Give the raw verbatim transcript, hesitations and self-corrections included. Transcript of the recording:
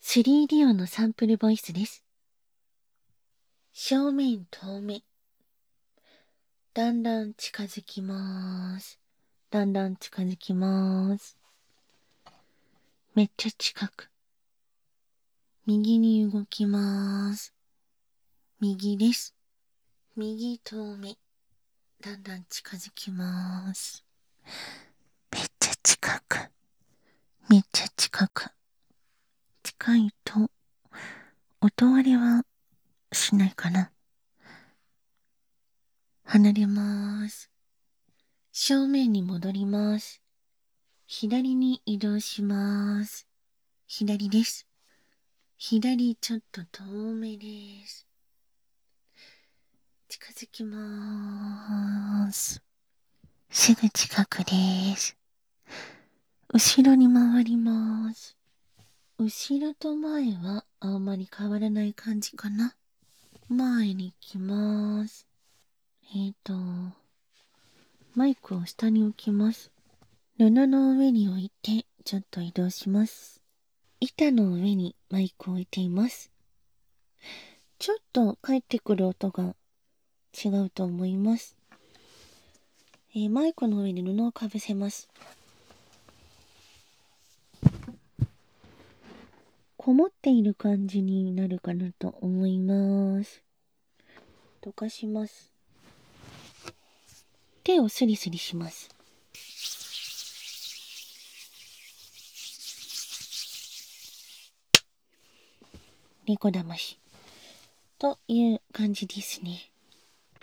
スリーディー 音のサンプルボイスです。正面遠目。だんだん近づきます。だんだん近づきます。めっちゃ近く。右に動きます。右です。右遠目。だんだん近づきます。めっちゃ近く。めっちゃ近く。近いと、音割れはしないかな。離れます。正面に戻ります。左に移動します。左です。左ちょっと遠めです。近づきまーす。すぐ近くです。後ろに回ります。後ろと前はあんまり変わらない感じかな。前に行きます。えーと、マイクを下に置きます。布の上に置いてちょっと移動します。板の上にマイクを置いています。ちょっと返ってくる音が違うと思います。えー、マイクの上に布をかぶせます。こもっている感じになるかなと思います。溶かします。手をスリスリします。猫だましという感じですね。